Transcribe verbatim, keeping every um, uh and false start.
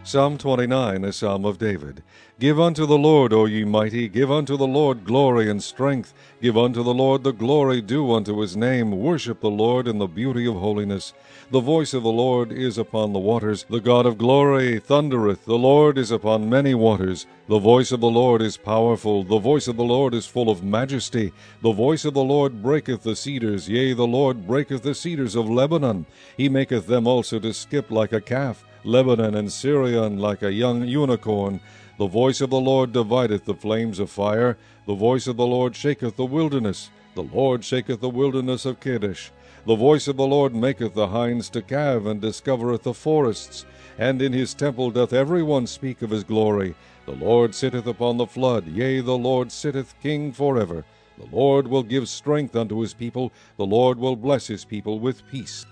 Psalm twenty-nine, a psalm of David. Give unto the Lord, O ye mighty, give unto the Lord glory and strength. Give unto the Lord the glory due unto his name. Worship the Lord in the beauty of holiness. The voice of the Lord is upon the waters. The God of glory thundereth. The Lord is upon many waters. The voice of the Lord is powerful. The voice of the Lord is full of majesty. The voice of the Lord breaketh the cedars. Yea, the Lord breaketh the cedars of Lebanon. He maketh them also to skip like a calf. Lebanon and Syrian like a young unicorn. The voice of the Lord divideth the flames of fire. The voice of the Lord shaketh the wilderness. The Lord shaketh the wilderness of Kadesh. The voice of the Lord maketh the hinds to calve, and discovereth the forests. And in his temple doth every one speak of his glory. The Lord sitteth upon the flood. Yea, the Lord sitteth king forever. The Lord will give strength unto his people. The Lord will bless his people with peace.